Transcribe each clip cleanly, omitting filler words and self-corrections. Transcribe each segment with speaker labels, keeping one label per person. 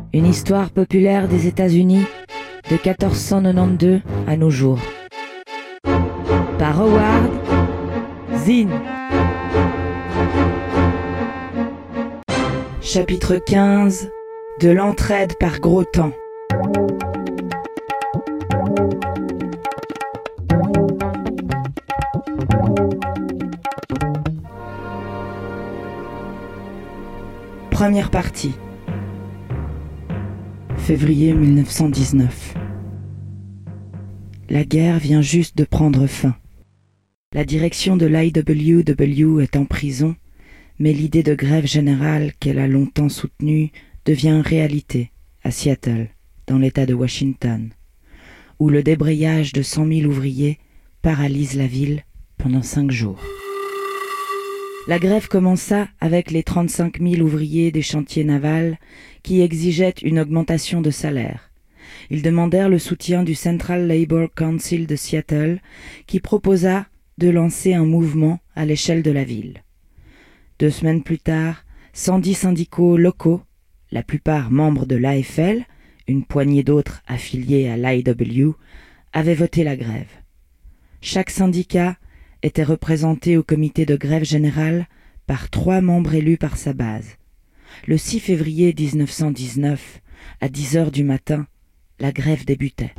Speaker 1: Une histoire populaire des États-Unis de 1492 à nos jours. Par Howard Zinn. Chapitre 15. De l'entraide par gros temps. Première partie. Février 1919. La guerre vient juste de prendre fin. La direction de l'IWW est en prison, mais l'idée de grève générale qu'elle a longtemps soutenue devient réalité à Seattle, dans l'État de Washington, où le débrayage de 100 000 ouvriers paralyse la ville pendant 5 jours. La grève commença avec les 35 000 ouvriers des chantiers navals qui exigeaient une augmentation de salaire. Ils demandèrent le soutien du Central Labor Council de Seattle qui proposa de lancer un mouvement à l'échelle de la ville. 2 semaines plus tard, 110 syndicats locaux, la plupart membres de l'AFL, une poignée d'autres affiliés à l'IW, avaient voté la grève. Chaque syndicat était représenté au comité de grève générale par 3 membres élus par sa base. Le 6 février 1919, à 10 heures du matin, la grève débutait.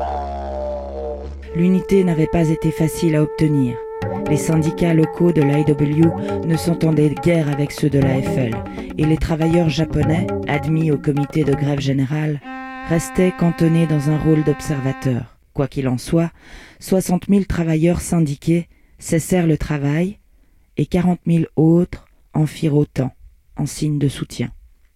Speaker 1: L'unité n'avait pas été facile à obtenir. Les syndicats locaux de l'IW ne s'entendaient guère avec ceux de l'AFL, et les travailleurs japonais, admis au comité de grève générale, restaient cantonnés dans un rôle d'observateurs. Quoi qu'il en soit, 60 000 travailleurs syndiqués cessèrent le travail et 40 000 autres en firent autant, en signe de soutien.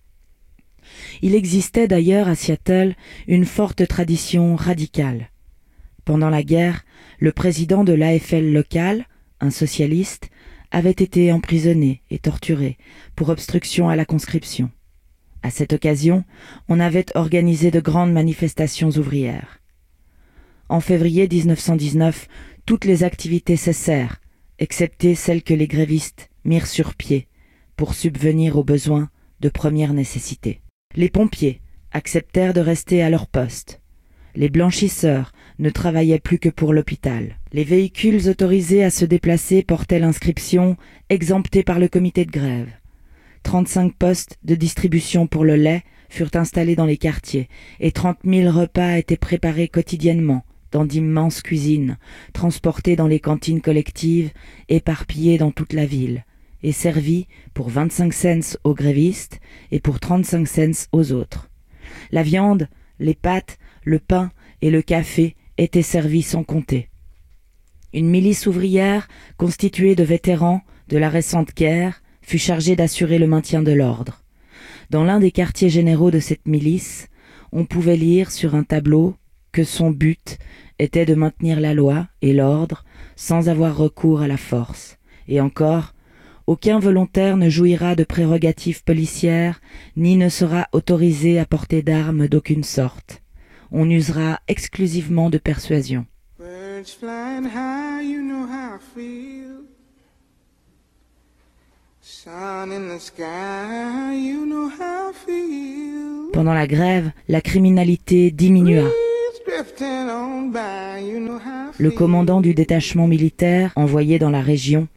Speaker 1: Il existait d'ailleurs à Seattle une forte tradition radicale. Pendant la guerre, le président de l'AFL local, un socialiste, avait été emprisonné et torturé pour obstruction à la conscription. À cette occasion, on avait organisé de grandes manifestations ouvrières. En février 1919, toutes les activités cessèrent, excepté celles que les grévistes mirent sur pied pour subvenir aux besoins de première nécessité. Les pompiers acceptèrent de rester à leur poste. Les blanchisseurs ne travaillaient plus que pour l'hôpital. Les véhicules autorisés à se déplacer portaient l'inscription « Exemptés par le comité de grève ». 35 postes de distribution pour le lait furent installés dans les quartiers et 30 000 repas étaient préparés quotidiennement dans d'immenses cuisines, transportées dans les cantines collectives, éparpillées dans toute la ville, et servies pour 25 cents aux grévistes et pour 35 cents aux autres. La viande, les pâtes, le pain et le café étaient servis sans compter. Une milice ouvrière, constituée de vétérans de la récente guerre, fut chargée d'assurer le maintien de l'ordre. Dans l'un des quartiers généraux de cette milice, on pouvait lire sur un tableau que son but était de maintenir la loi et l'ordre sans avoir recours à la force. Et encore, aucun volontaire ne jouira de prérogatives policières, ni ne sera autorisé à porter d'armes d'aucune sorte. On usera exclusivement de persuasion. Pendant la grève, la criminalité diminua. Le commandant du détachement militaire envoyé dans la région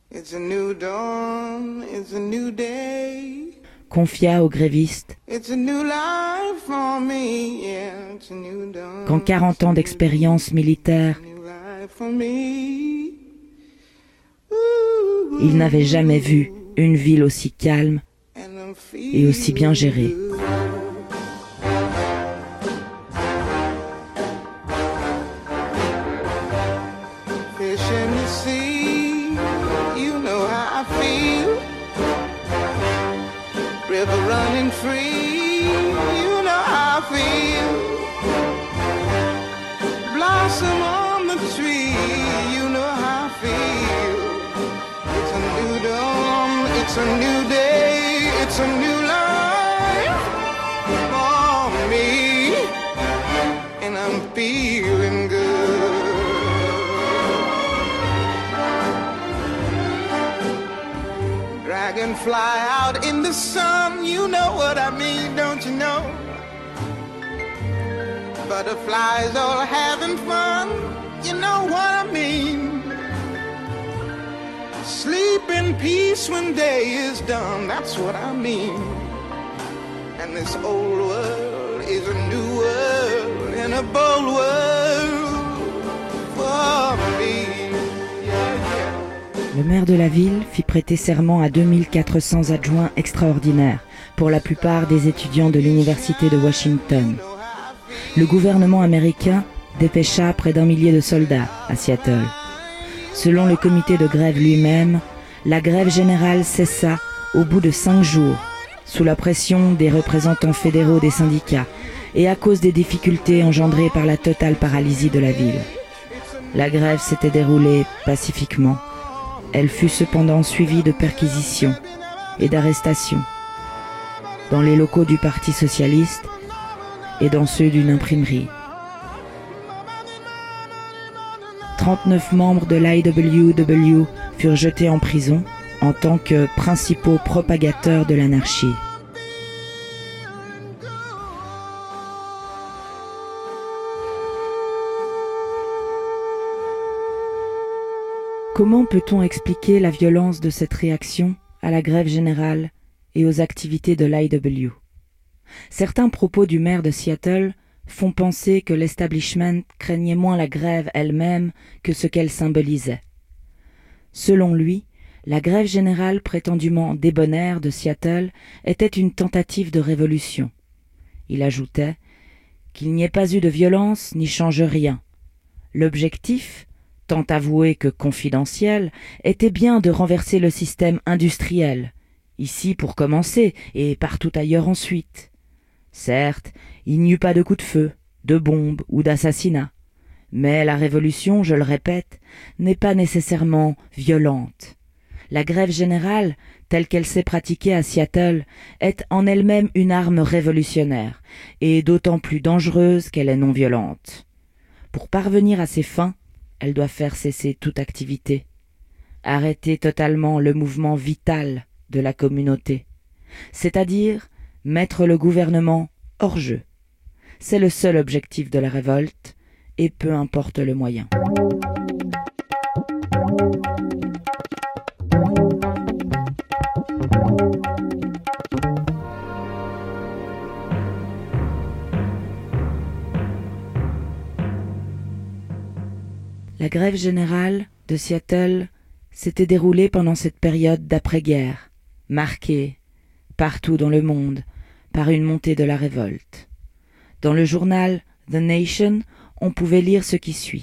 Speaker 1: confia aux grévistes qu'en 40 ans d'expérience militaire, il n'avait jamais vu une ville aussi calme et aussi bien gérée.
Speaker 2: Running free, you know how I feel. Blossom on the tree, you know how I feel. It's a new dawn, it's a new day, it's a new life for me, and I'm feeling good. Dragonfly out in the sun, you know what I mean, don't you know? butterflies all having fun. You know what I mean? Sleep in peace when day is done. That's what I mean. And this old world is a new world and a bold world for me. Yeah, yeah.
Speaker 1: Le maire de la ville fit prêter serment à 2400 adjoints extraordinaires, pour la plupart des étudiants de l'université de Washington. Le gouvernement américain dépêcha près d'1 millier de soldats à Seattle. Selon le comité de grève lui-même, la grève générale cessa au bout de 5 jours, sous la pression des représentants fédéraux des syndicats et à cause des difficultés engendrées par la totale paralysie de la ville. La grève s'était déroulée pacifiquement. Elle fut cependant suivie de perquisitions et d'arrestations dans les locaux du Parti socialiste et dans ceux d'une imprimerie. 39 membres de l'IWW furent jetés en prison en tant que principaux propagateurs de l'anarchie. Comment peut-on expliquer la violence de cette réaction à la grève générale et aux activités de l'IW? Certains propos du maire de Seattle font penser que l'establishment craignait moins la grève elle-même que ce qu'elle symbolisait. Selon lui, la grève générale prétendument débonnaire de Seattle était une tentative de révolution. Il ajoutait qu'il n'y ait pas eu de violence n'y change rien. L'objectif, tant avoué que confidentiel, était bien de renverser le système industriel, ici pour commencer et partout ailleurs ensuite. Certes, il n'y eut pas de coups de feu, de bombes ou d'assassinats, mais la révolution, je le répète, n'est pas nécessairement violente. La grève générale, telle qu'elle s'est pratiquée à Seattle, est en elle-même une arme révolutionnaire, et d'autant plus dangereuse qu'elle est non violente. Pour parvenir à ses fins, elle doit faire cesser toute activité, arrêter totalement le mouvement vital de la communauté, c'est-à-dire mettre le gouvernement hors jeu. C'est le seul objectif de la révolte, et peu importe le moyen. La grève générale de Seattle s'était déroulée pendant cette période d'après-guerre, marquée, partout dans le monde, par une montée de la révolte. Dans le journal The Nation, on pouvait lire ce qui suit.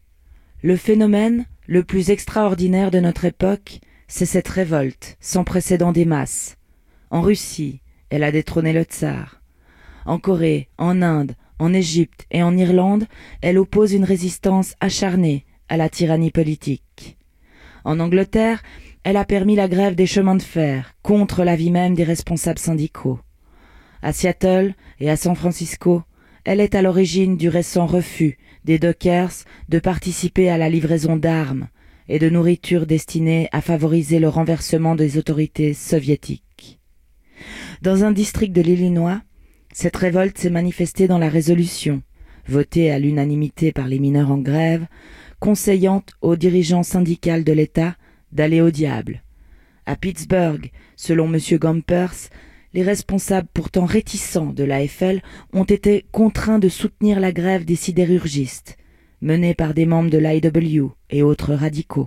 Speaker 1: Le phénomène le plus extraordinaire de notre époque, c'est cette révolte sans précédent des masses. En Russie, elle a détrôné le tsar. En Corée, en Inde, en Égypte et en Irlande, elle oppose une résistance acharnée à la tyrannie politique. En Angleterre, elle a permis la grève des chemins de fer contre l'avis même des responsables syndicaux. À Seattle et à San Francisco, elle est à l'origine du récent refus des Dockers de participer à la livraison d'armes et de nourriture destinée à favoriser le renversement des autorités soviétiques. Dans un district de l'Illinois, cette révolte s'est manifestée dans la résolution, votée à l'unanimité par les mineurs en grève, conseillant aux dirigeants syndicaux de l'État d'aller au diable. À Pittsburgh, selon M. Gompers, les responsables pourtant réticents de l'AFL ont été contraints de soutenir la grève des sidérurgistes, menée par des membres de l'IW et autres radicaux.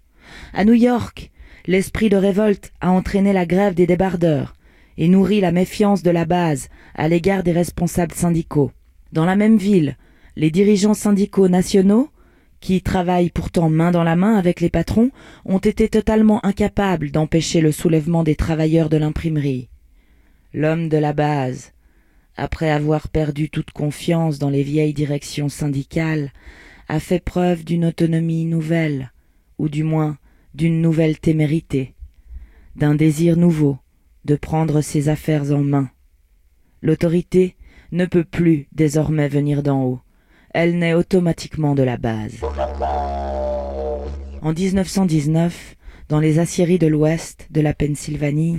Speaker 1: À New York, l'esprit de révolte a entraîné la grève des débardeurs et nourri la méfiance de la base à l'égard des responsables syndicaux. Dans la même ville, les dirigeants syndicaux nationaux, qui travaillent pourtant main dans la main avec les patrons, ont été totalement incapables d'empêcher le soulèvement des travailleurs de l'imprimerie. L'homme de la base, après avoir perdu toute confiance dans les vieilles directions syndicales, a fait preuve d'une autonomie nouvelle, ou du moins d'une nouvelle témérité, d'un désir nouveau de prendre ses affaires en main. L'autorité ne peut plus désormais venir d'en haut, elle naît automatiquement de la base. En 1919, dans les aciéries de l'ouest de la Pennsylvanie,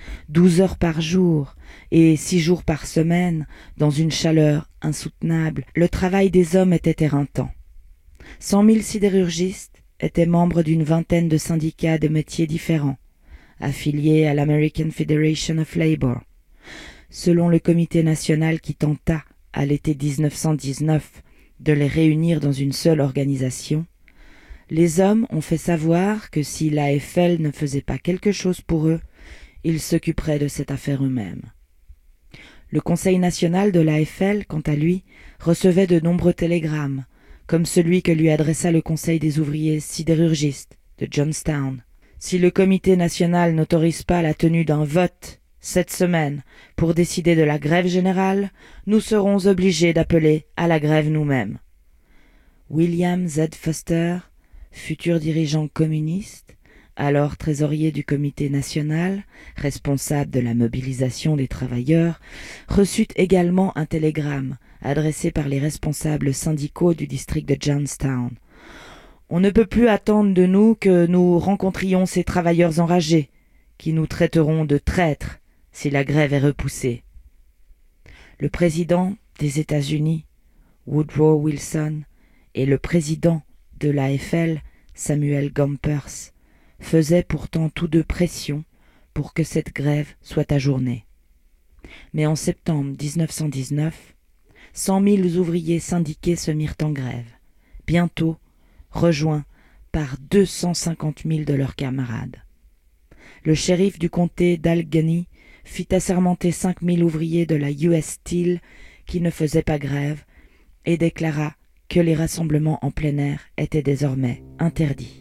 Speaker 1: 12 heures par jour et 6 jours par semaine, dans une chaleur insoutenable, le travail des hommes était éreintant. 100 000 sidérurgistes étaient membres d'une vingtaine de syndicats de métiers différents, affiliés à l'American Federation of Labor. Selon le comité national qui tenta, à l'été 1919, de les réunir dans une seule organisation, les hommes ont fait savoir que si l'AFL ne faisait pas quelque chose pour eux, ils s'occuperaient de cette affaire eux-mêmes. Le Conseil national de l'AFL, quant à lui, recevait de nombreux télégrammes, comme celui que lui adressa le Conseil des ouvriers sidérurgistes de Johnstown. Si le comité national n'autorise pas la tenue d'un vote cette semaine pour décider de la grève générale, nous serons obligés d'appeler à la grève nous-mêmes. William Z. Foster, futur dirigeant communiste, alors trésorier du comité national, responsable de la mobilisation des travailleurs, reçut également un télégramme adressé par les responsables syndicaux du district de Johnstown. On ne peut plus attendre de nous que nous rencontrions ces travailleurs enragés, qui nous traiteront de traîtres si la grève est repoussée. Le président des États-Unis, Woodrow Wilson, et le président de l'AFL, Samuel Gompers, faisaient pourtant tous deux pression pour que cette grève soit ajournée. Mais en septembre 1919, 100 000 ouvriers syndiqués se mirent en grève, bientôt rejoints par 250 000 de leurs camarades. Le shérif du comté d'Allegheny fit assermenter 5 000 ouvriers de la US Steel qui ne faisaient pas grève et déclara que les rassemblements en plein air étaient désormais interdits.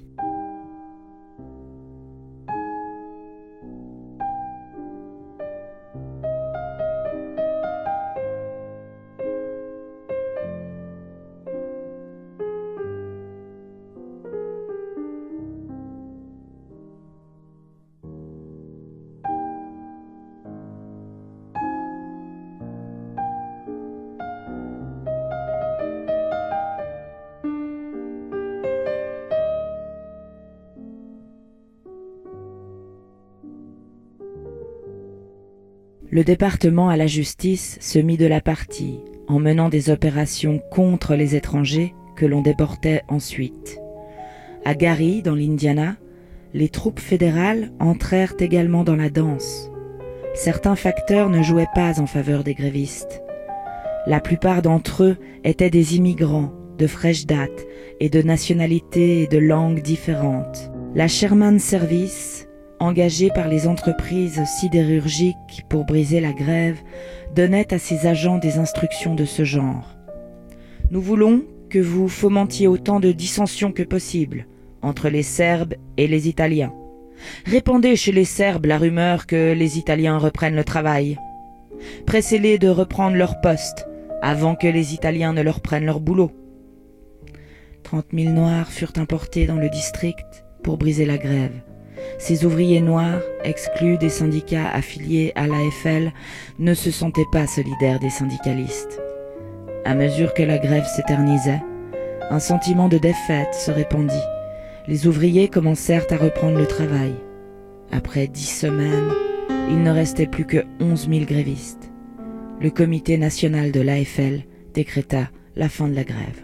Speaker 1: Le département à la justice se mit de la partie en menant des opérations contre les étrangers que l'on déportait ensuite. À Gary, dans l'Indiana, les troupes fédérales entrèrent également dans la danse. Certains facteurs ne jouaient pas en faveur des grévistes. La plupart d'entre eux étaient des immigrants de fraîche date et de nationalités et de langues différentes. La Sherman Service, engagée par les entreprises sidérurgiques pour briser la grève, donnait à ses agents des instructions de ce genre. « Nous voulons que vous fomentiez autant de dissensions que possible entre les Serbes et les Italiens. Répandez chez les Serbes la rumeur que les Italiens reprennent le travail. Pressez-les de reprendre leur poste avant que les Italiens ne leur prennent leur boulot. » 30 000 Noirs furent importés dans le district pour briser la grève. Ces ouvriers noirs, exclus des syndicats affiliés à l'AFL, ne se sentaient pas solidaires des syndicalistes. À mesure que la grève s'éternisait, un sentiment de défaite se répandit. Les ouvriers commencèrent à reprendre le travail. Après 10 semaines, il ne restait plus que 11 000 grévistes. Le comité national de l'AFL décréta la fin de la grève.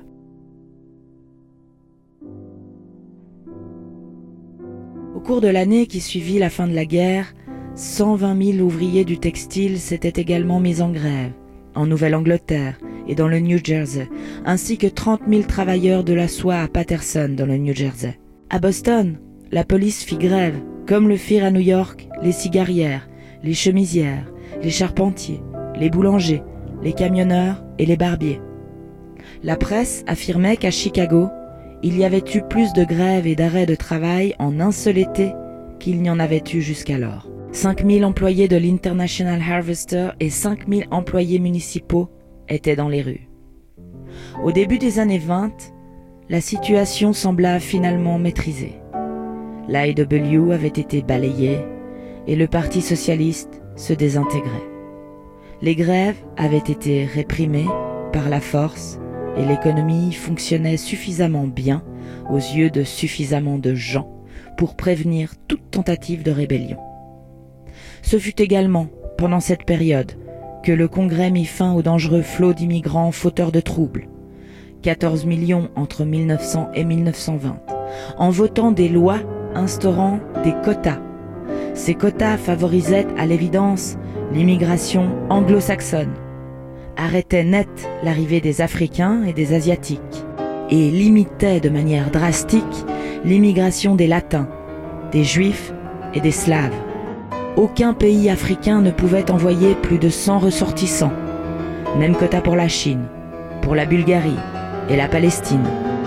Speaker 1: Au cours de l'année qui suivit la fin de la guerre, 120 000 ouvriers du textile s'étaient également mis en grève, en Nouvelle-Angleterre et dans le New Jersey, ainsi que 30 000 travailleurs de la soie à Paterson dans le New Jersey. À Boston, la police fit grève, comme le firent à New York les cigarières, les chemisières, les charpentiers, les boulangers, les camionneurs et les barbiers. La presse affirmait qu'à Chicago, il y avait eu plus de grèves et d'arrêts de travail en un seul été qu'il n'y en avait eu jusqu'alors. 5 000 employés de l'International Harvester et 5 000 employés municipaux étaient dans les rues. Au début des années 20, la situation sembla finalement maîtrisée. L'IW avait été balayé et le Parti socialiste se désintégrait. Les grèves avaient été réprimées par la force et l'économie fonctionnait suffisamment bien aux yeux de suffisamment de gens pour prévenir toute tentative de rébellion. Ce fut également, pendant cette période, que le Congrès mit fin au dangereux flot d'immigrants fauteurs de troubles. 14 millions entre 1900 et 1920, en votant des lois instaurant des quotas. Ces quotas favorisaient à l'évidence l'immigration anglo-saxonne, arrêtaient net l'arrivée des Africains et des Asiatiques, et limitaient de manière drastique l'immigration des Latins, des Juifs et des Slaves. Aucun pays africain ne pouvait envoyer plus de 100 ressortissants. Même quota pour la Chine, pour la Bulgarie et la Palestine.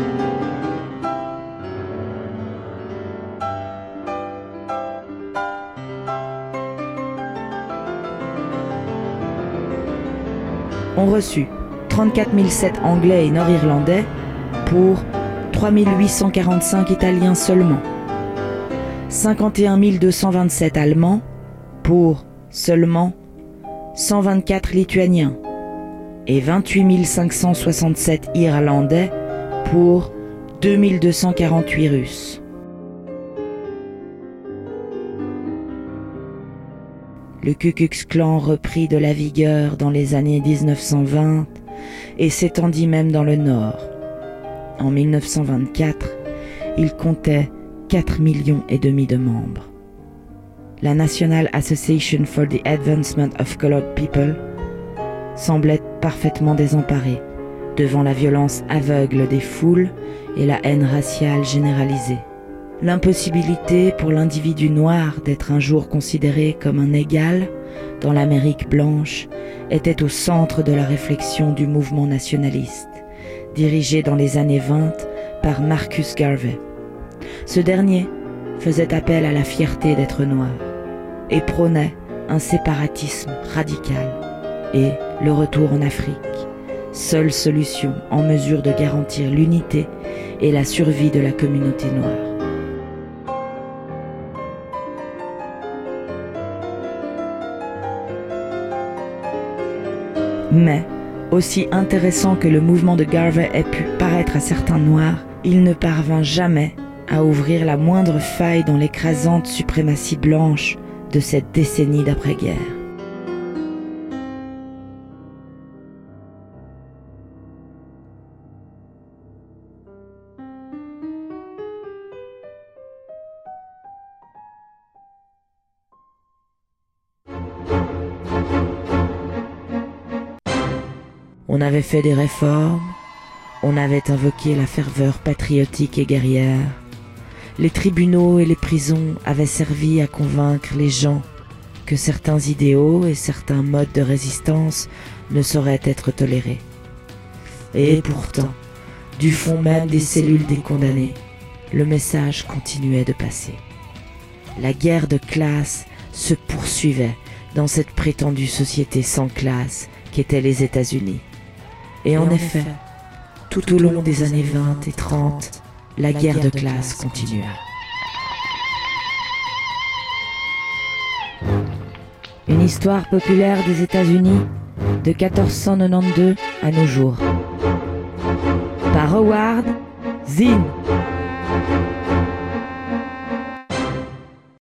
Speaker 1: On reçut 34 007 Anglais et Nord-Irlandais pour 3 845 Italiens seulement, 51 227 Allemands pour seulement 124 Lituaniens et 28 567 Irlandais pour 2 248 Russes. Le Ku Klux Klan reprit de la vigueur dans les années 1920 et s'étendit même dans le Nord. En 1924, il comptait 4,5 millions de membres. La National Association for the Advancement of Colored People semblait parfaitement désemparée devant la violence aveugle des foules et la haine raciale généralisée. L'impossibilité pour l'individu noir d'être un jour considéré comme un égal dans l'Amérique blanche était au centre de la réflexion du mouvement nationaliste, dirigé dans les années 20 par Marcus Garvey. Ce dernier faisait appel à la fierté d'être noir et prônait un séparatisme radical et le retour en Afrique, seule solution en mesure de garantir l'unité et la survie de la communauté noire. Mais, aussi intéressant que le mouvement de Garvey ait pu paraître à certains noirs, il ne parvint jamais à ouvrir la moindre faille dans l'écrasante suprématie blanche de cette décennie d'après-guerre. On avait fait des réformes, on avait invoqué la ferveur patriotique et guerrière. Les tribunaux et les prisons avaient servi à convaincre les gens que certains idéaux et certains modes de résistance ne sauraient être tolérés. Et pourtant, du fond même des cellules des condamnés, le message continuait de passer. La guerre de classe se poursuivait dans cette prétendue société sans classe qu'étaient les États-Unis. Et en effet, tout au long des années 20 et 30, la guerre de classe continua. Une histoire populaire des États-Unis de 1492 à nos jours. Par Howard Zinn.